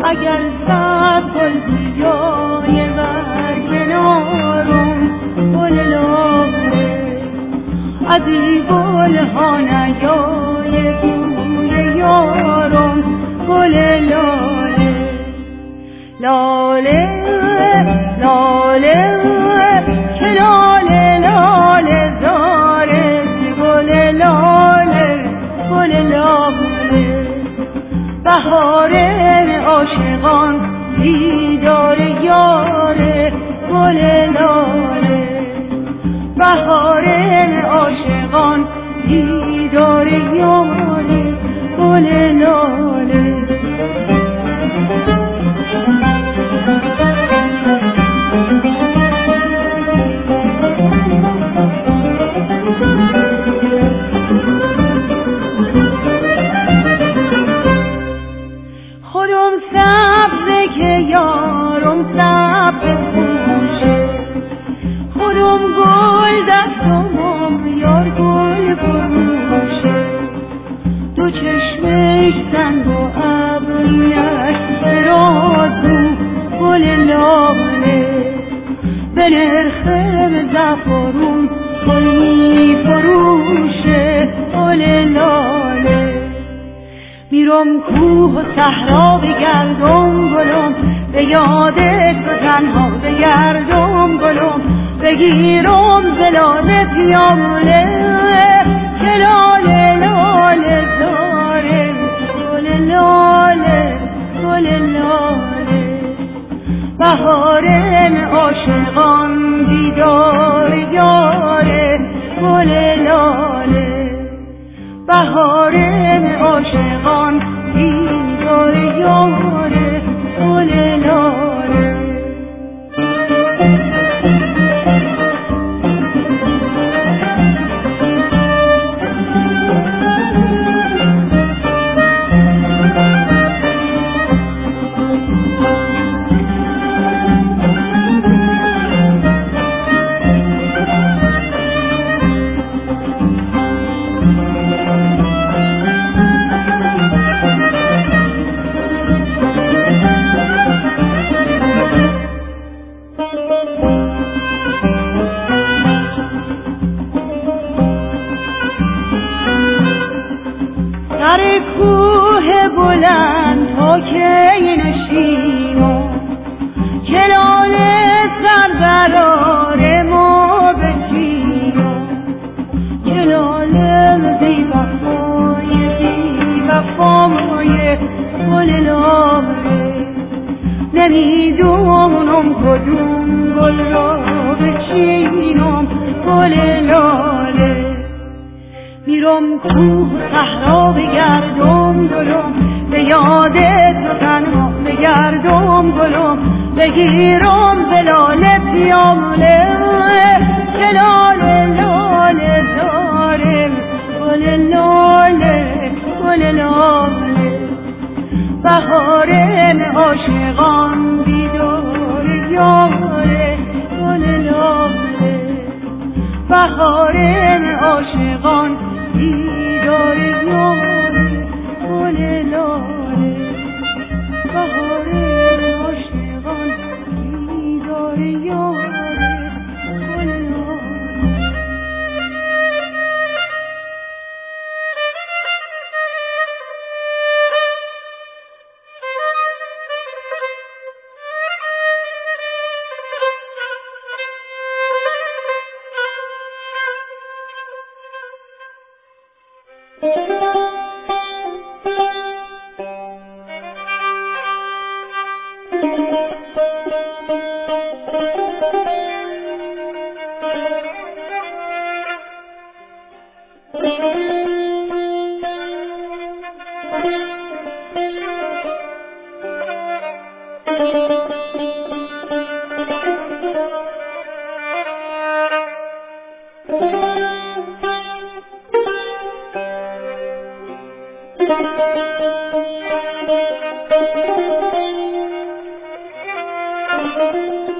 اگر صد گل بیای بر کنارم گل لاله از این گلها نیای بوی یارم گل لاله لاله لاله که لاله لاله زاره گل لاله گل لاله بهار عاشقان دیدار یاره گل لاله بهار عاشقان دیدار یاره گل لاله خودم سبزه که یارم سبز خوشه خودم گل دستم یار گل فروشه دو چشمش سنگ و ابرویش درازو گل لاله به نرخ زعفرون گل می فروشه گل لاله میرم کوه و صحرا بگردم گلم به یادت تو تنها بگردم گلم بگیرم زلاله پیاله که لاله لاله زاره گل لاله گل لاله بهار عاشقان دیدار یاره گل لاله بهار عاشقان دیدار یاره گل لاله سر کوه بلند تا کی نشینم که لاله سر برار ما بچینم که لاله بی وفای گل لاله نمیدونم کدوم گل را بچینم گل لاله میرم کوه صحرا بگردم گلم به یادت تو تنها بگردم گلم بگیرم زلاله پیاله که لاله لاله زاره گل لاله گل لاله بهار عاشقان دیدار یاره گل لاله بهار عاشقان دیدار یاره گل لاله بهار عاشقان دیدار یاره گل لاله Thank you.